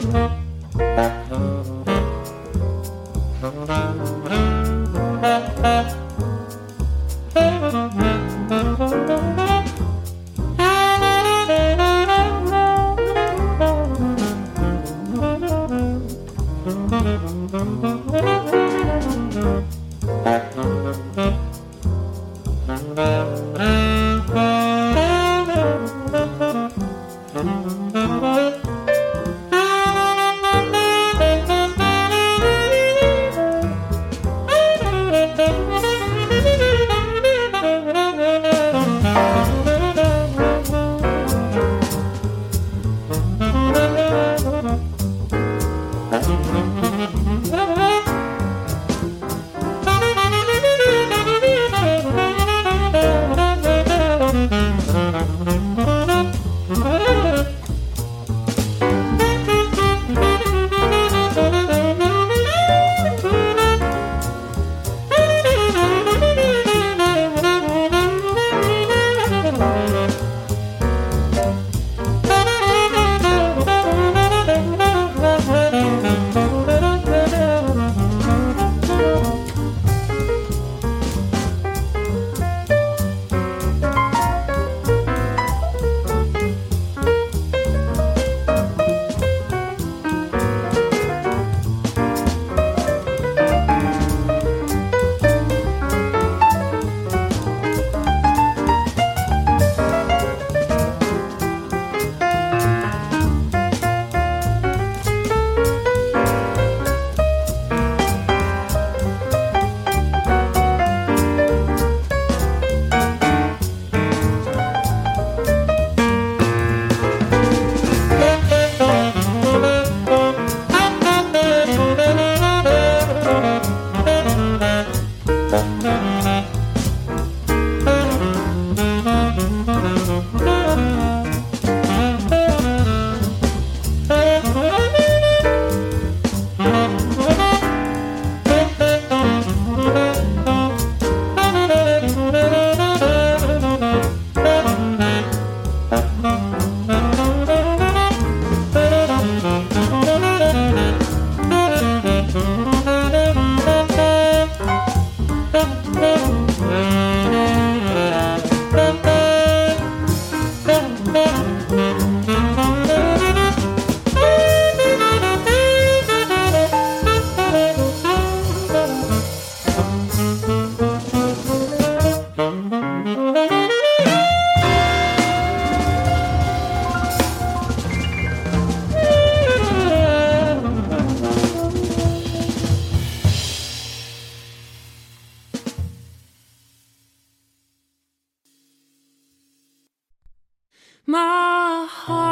My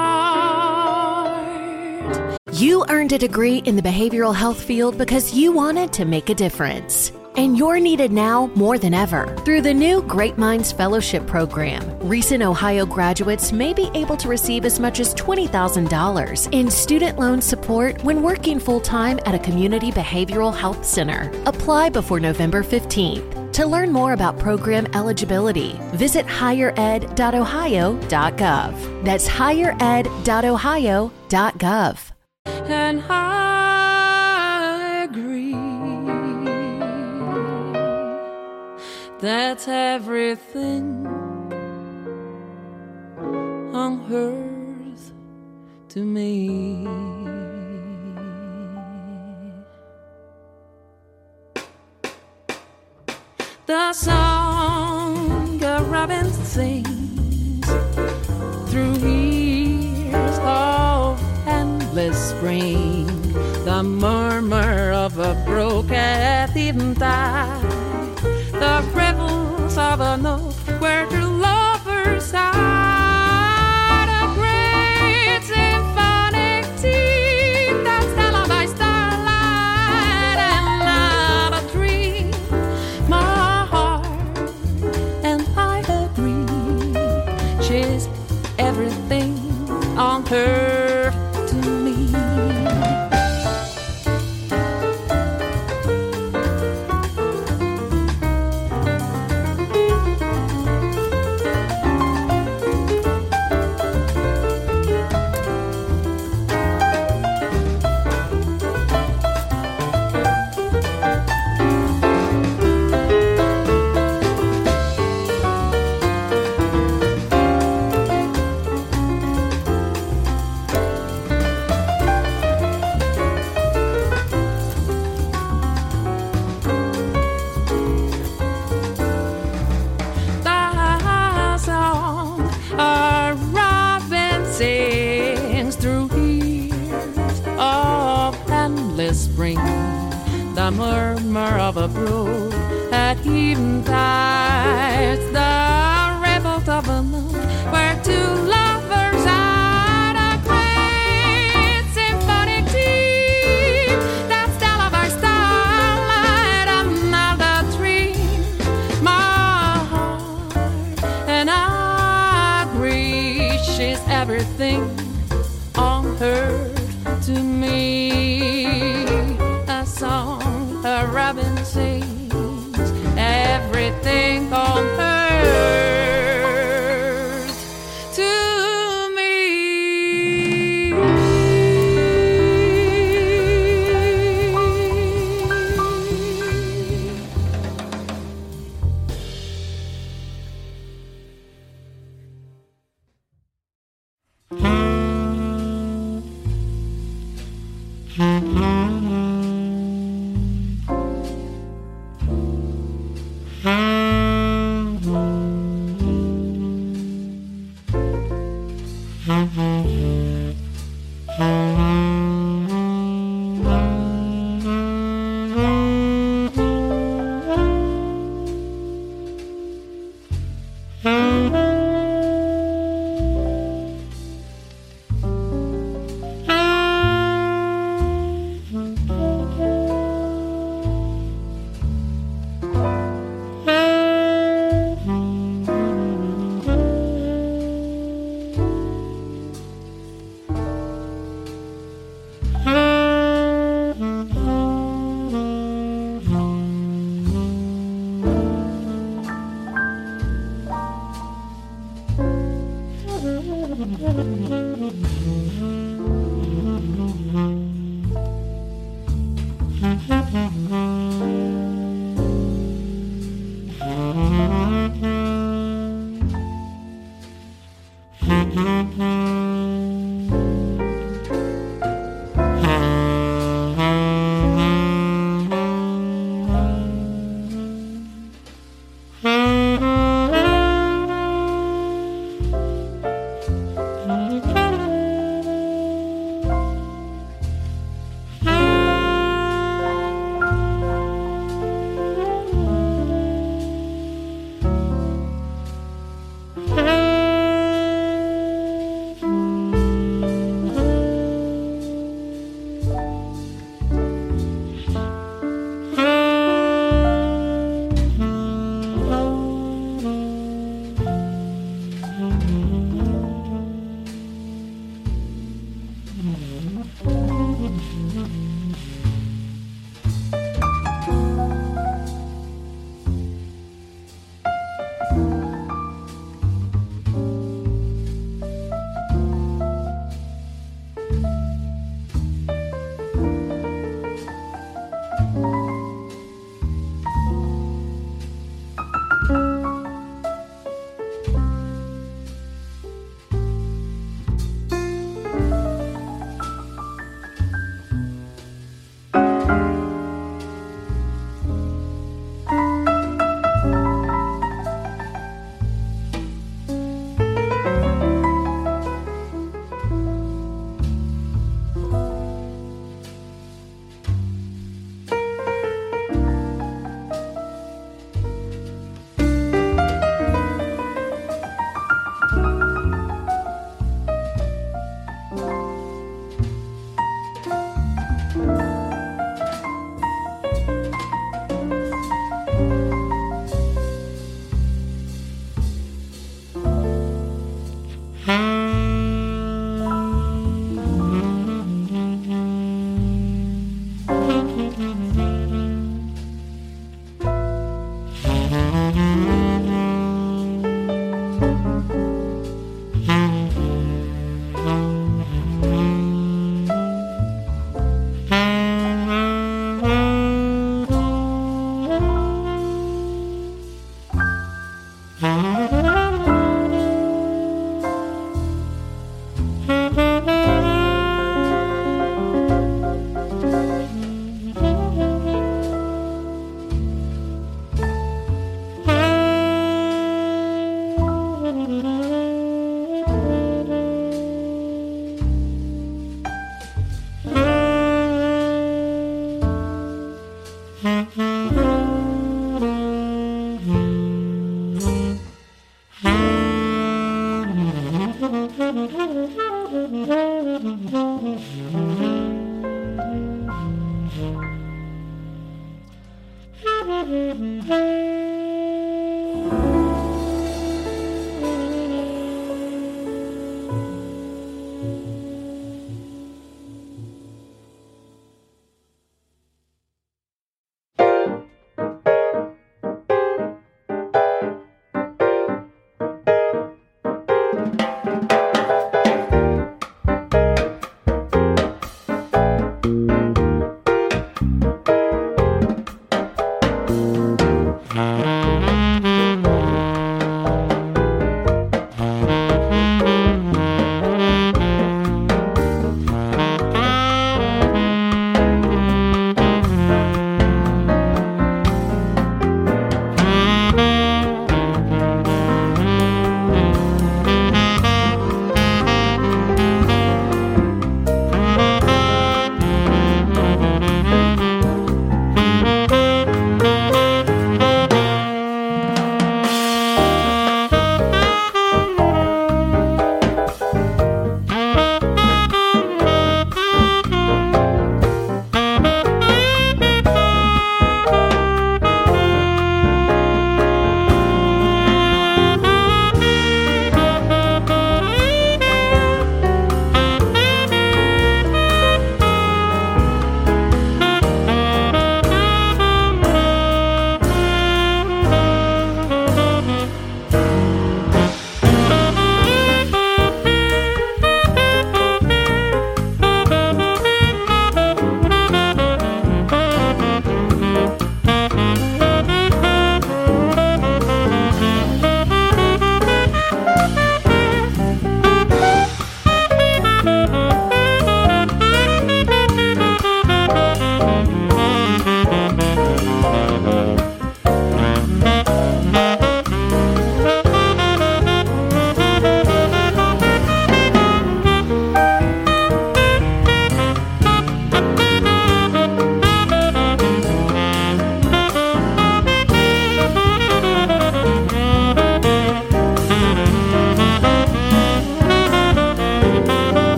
heart. You earned a degree in the behavioral health field because you wanted to make a difference. And you're needed now more than ever. Through the new Great Minds Fellowship Program, recent Ohio graduates may be able to receive as much as $20,000 in student loan support when working full-time at a community behavioral health center. Apply before November 15th. To learn more about program eligibility, visit highered.ohio.gov. That's highered.ohio.gov. And I agree. That's everything on earth to me. The song a robin sings through years of endless spring, the murmur of a brook at eventide, the ripples of a note where two lovers sighed, a great symphonic theme that's starlight by starlight and not a dream. My heart and I agree, she's everything on earth to me. endless spring, the murmur of a brook at eventide, the ripple of a moon where two lovers are a great symphonic team. That style of our starlight, another dream. My heart and I agree she's everything on earth to me. A song a robin sings, everything on earth to me.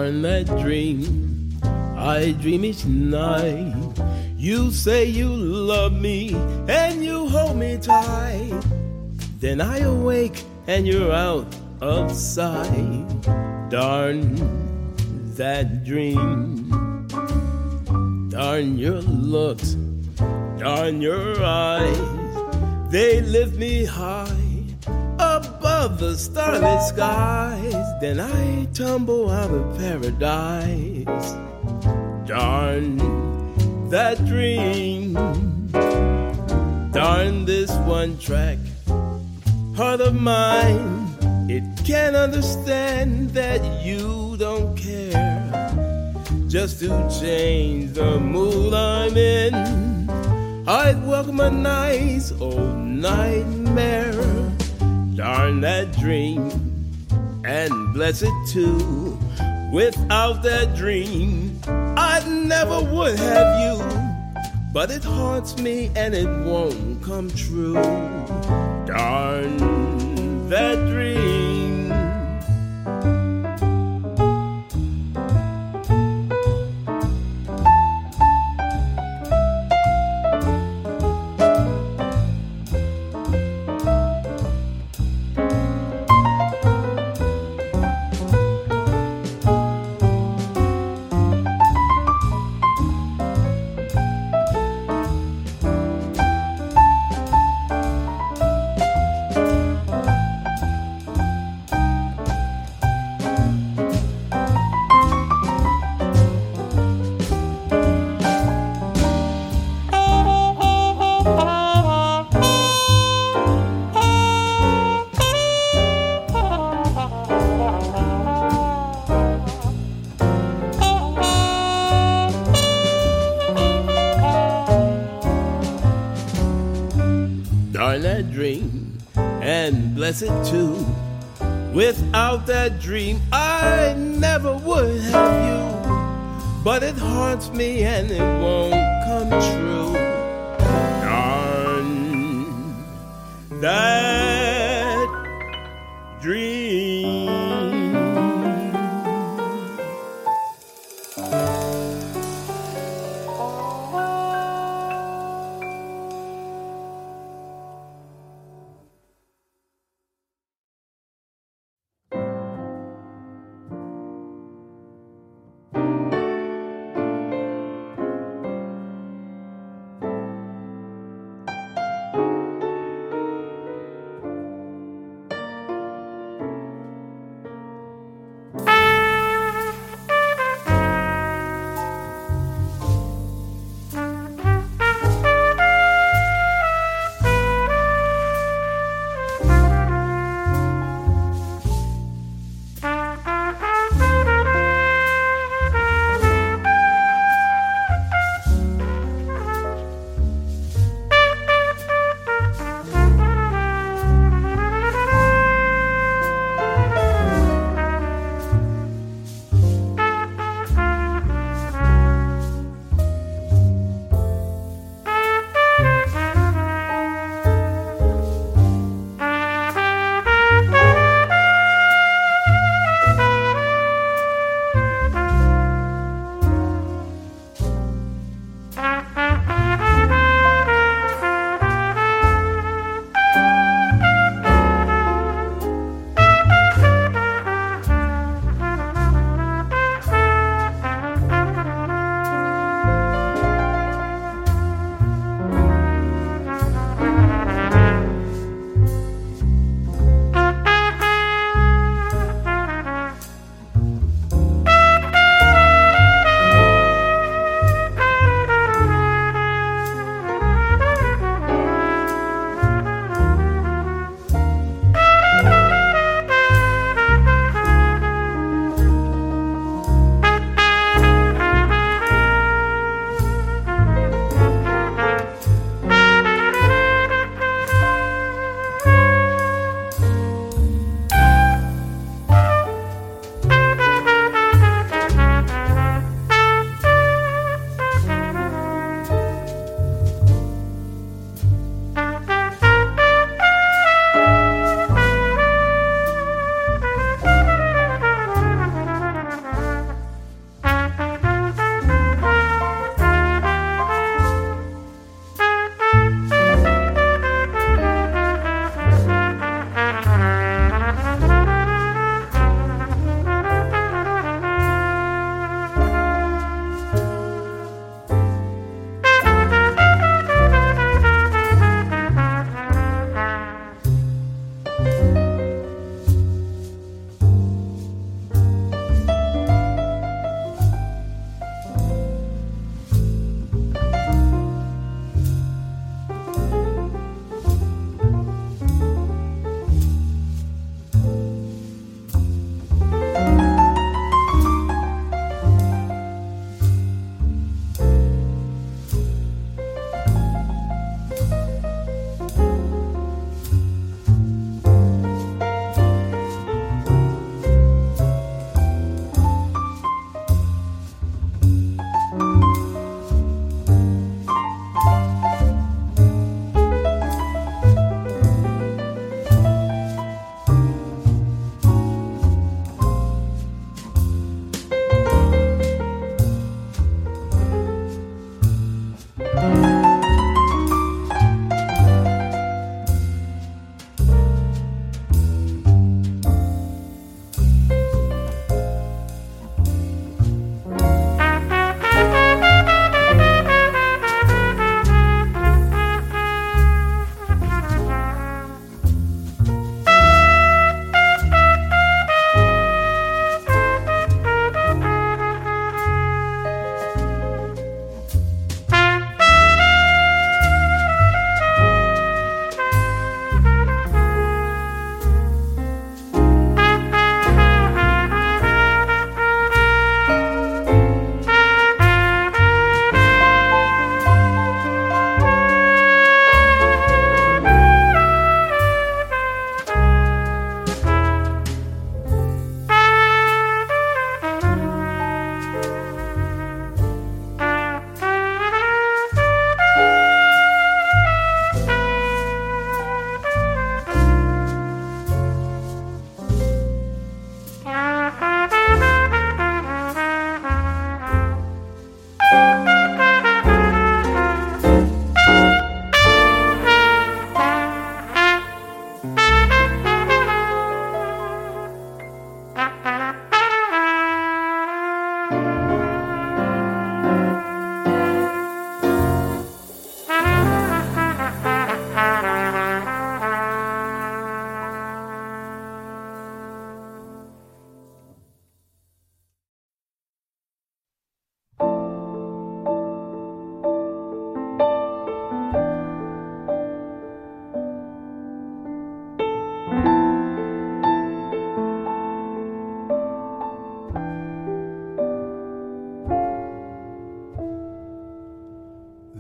Darn that dream I dream each night. You say you love me and you hold me tight. Then I awake and you're out of sight. Darn that dream. Darn your looks, darn your eyes. They lift me high above the starlit skies. Then I tumble out of paradise. Darn that dream. Darn this one track heart of mine. It can't understand that you don't care. Just to change the mood I'm in, I'd welcome a nice old nightmare. Darn that dream, and bless it too. Without that dream, I never would have you. But it haunts me and it won't come true. Darn that dream. Darn that dream, and bless it too. Without that dream, I never would have you. But it haunts me and it won't come true. Darn that dream.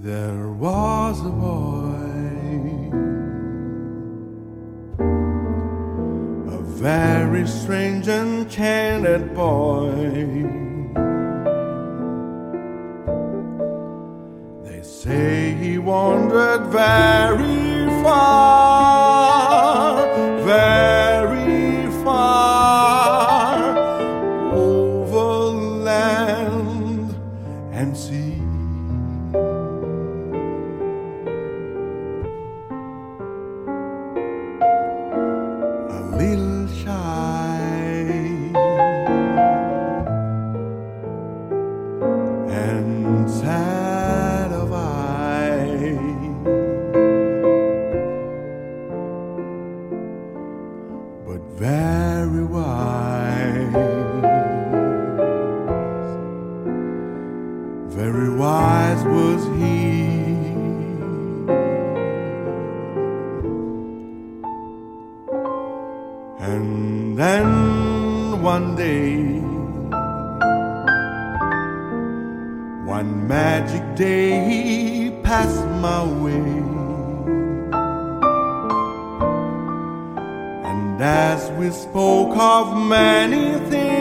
There was a boy, a very strange and candid boy. They say he wandered very far, very far, over land and sea. Little shy and sad of eye, but very wise was he. And then one day, one magic day, he passed my way. And as we spoke of many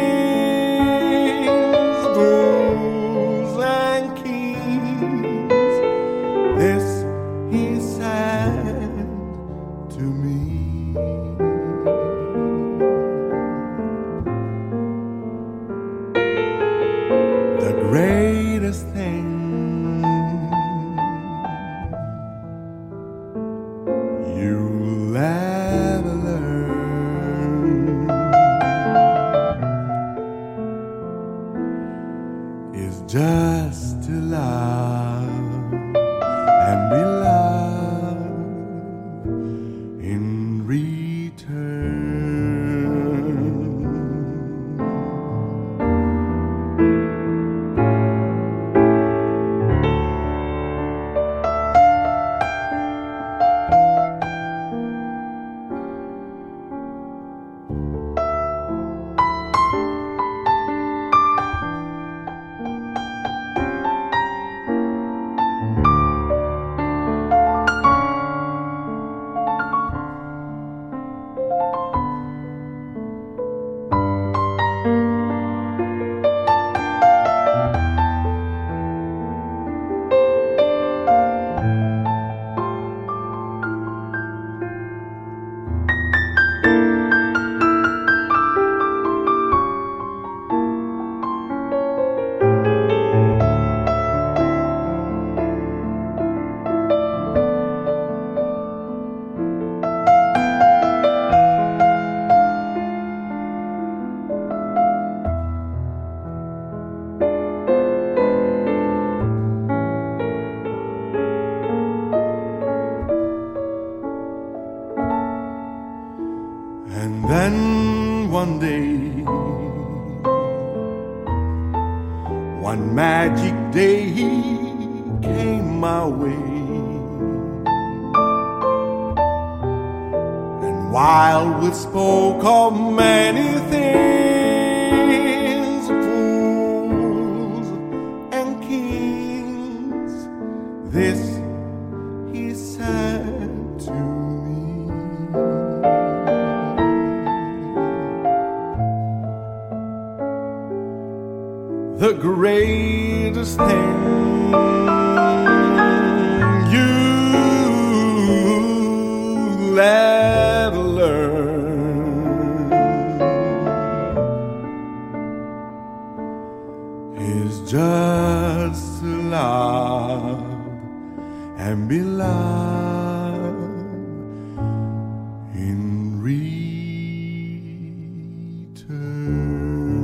things, rules and kings, this he said to me. Greatest thing you'll ever learn is just to love and be loved in return. And then one day, one magic day, he came my way. And while we spoke of many things, fools and kings, this he said to me. The greatest thing you'll ever learn is just to love and be loved in return.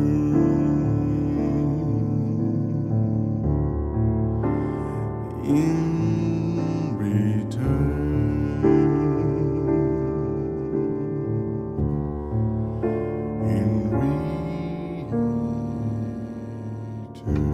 In return, in return.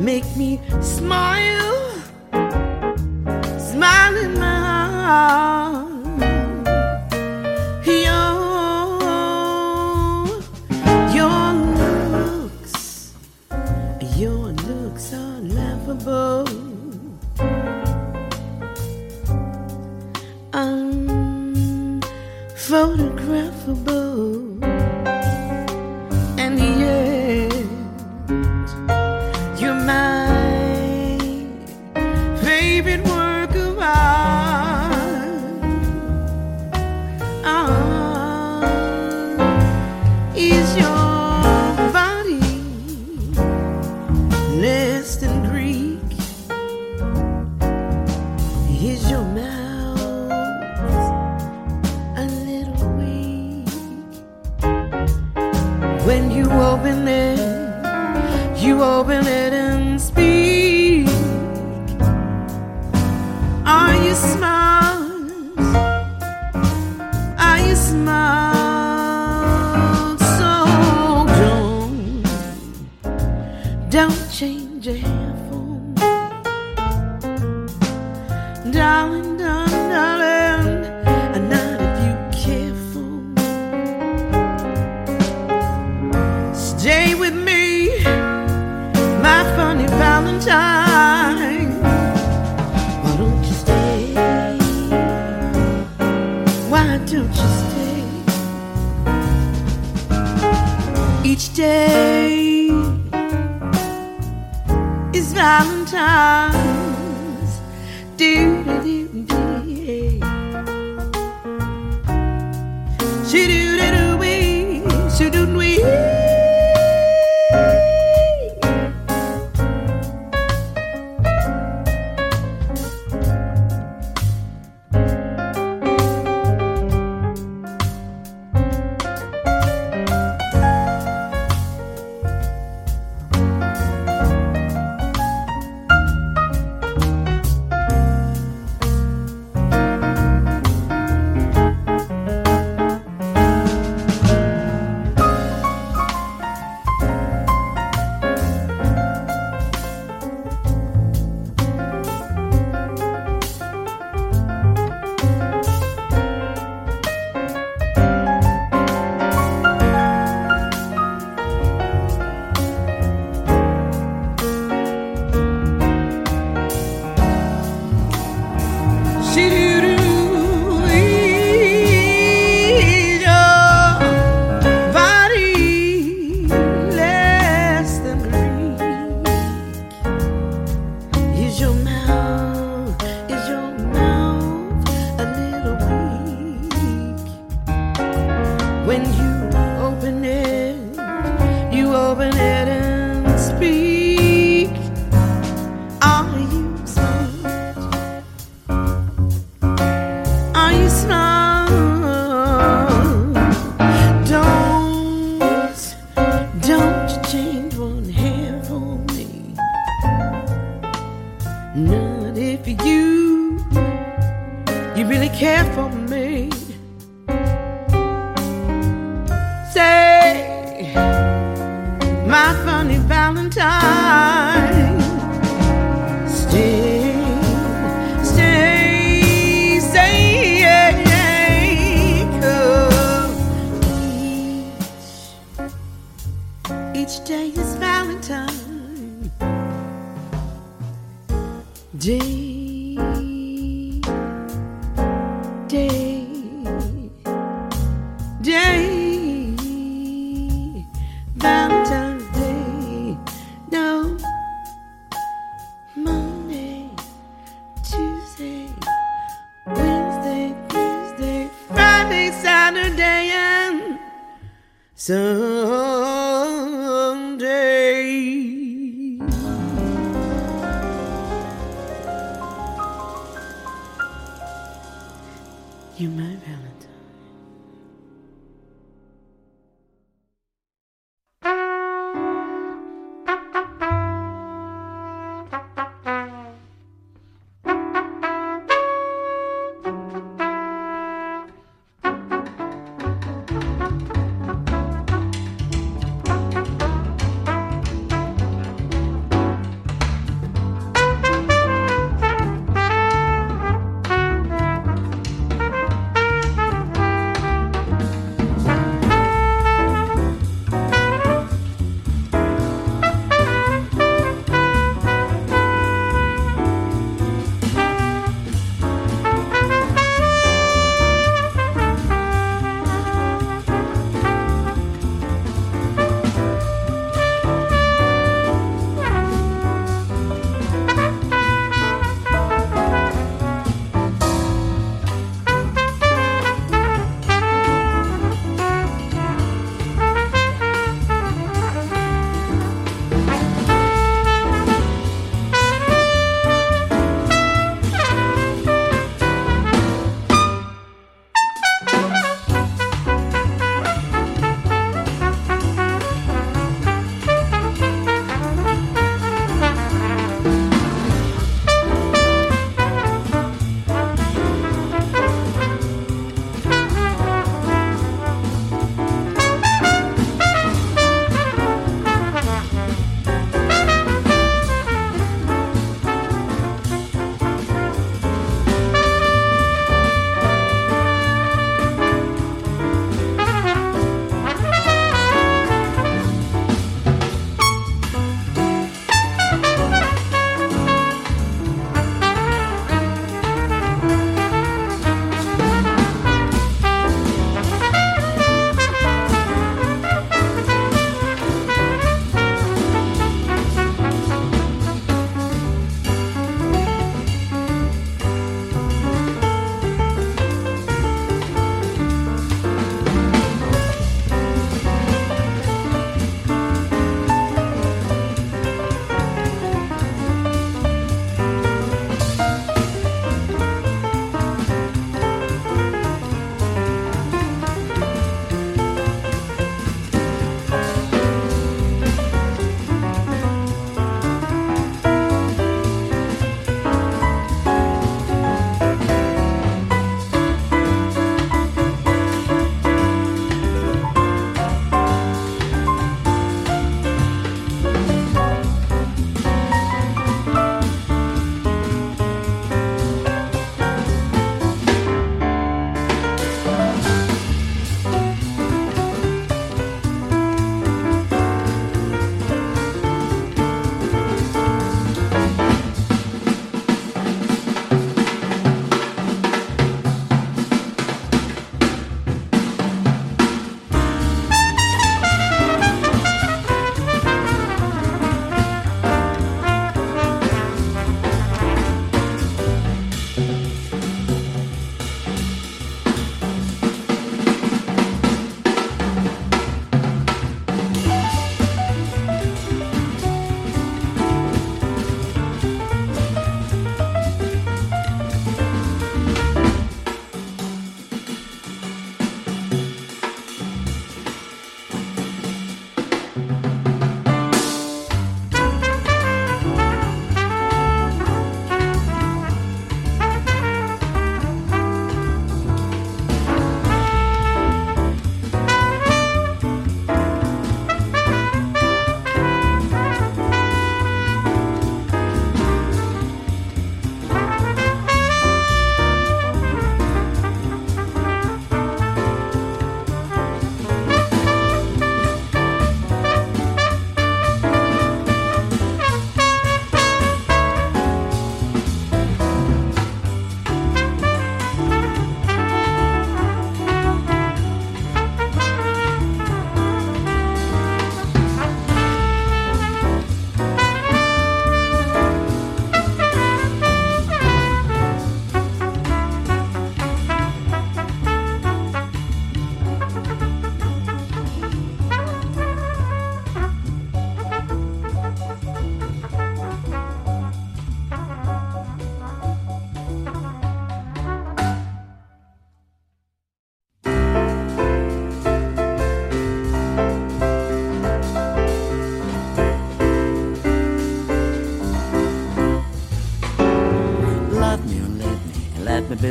make me smile, smile in my heart. Your looks are laughable, unphotographable, and yet you're my favorite work of art. Is your body less than Greek? Is your mouth a little weak? When you open it and speak. Are you smart? Are you smart? So don't change your hair for me, darling, darling. And not if you care for me. Stay with me, my funny Valentine. Why don't you stay? Why don't you stay? Each day is Valentine's. Do-do-do-do-wee. Shoo-do-do-do-wee. Shoo-do-do-wee.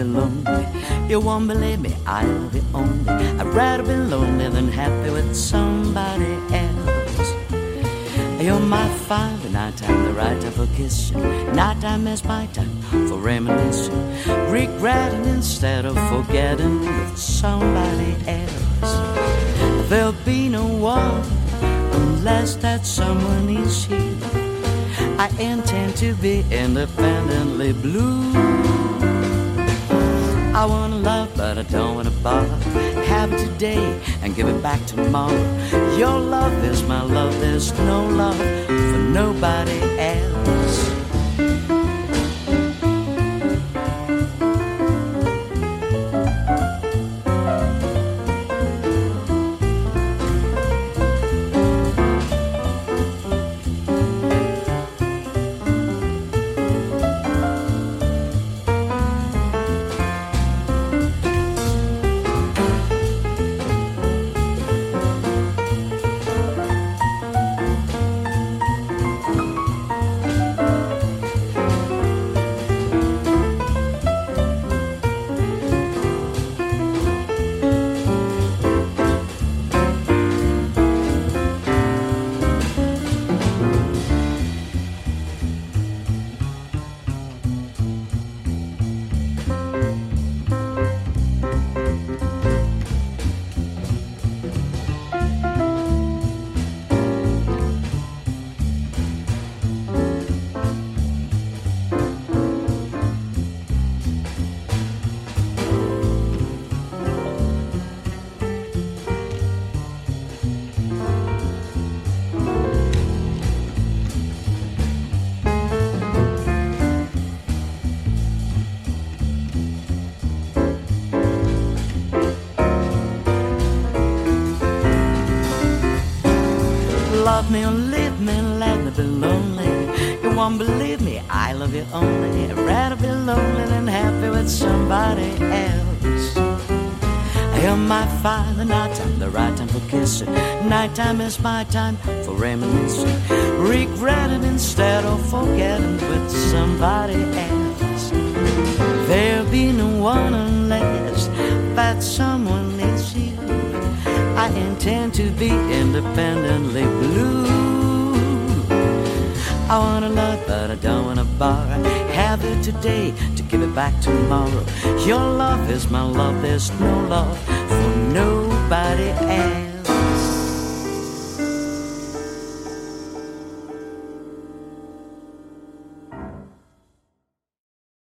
be lonely. You won't believe me, I'll be only. I'd rather be lonely than happy with somebody else. You're my fire, the nighttime, the right time for kissing. Nighttime is my time for reminiscing, regretting instead of forgetting with somebody else. There'll be no one unless that someone is you. I intend to be independently blue. I wanna love, but I don't wanna bother. Have it today and give it back tomorrow. Your love is my love, there's no love for nobody else. Love me or leave me, let me be lonely. You won't believe me, I love you only. I'd rather be lonely than happy with somebody else. You're my fire, the nighttime, the right time for kissing. Nighttime is my time for reminiscing, regretting instead of forgetting with somebody else. There'll be no one unless that someone is you. I intend to be independently blue. I wanna love, but I don't wanna borrow. Have it today to give it back tomorrow. Your love is my love, there's no love for nobody else.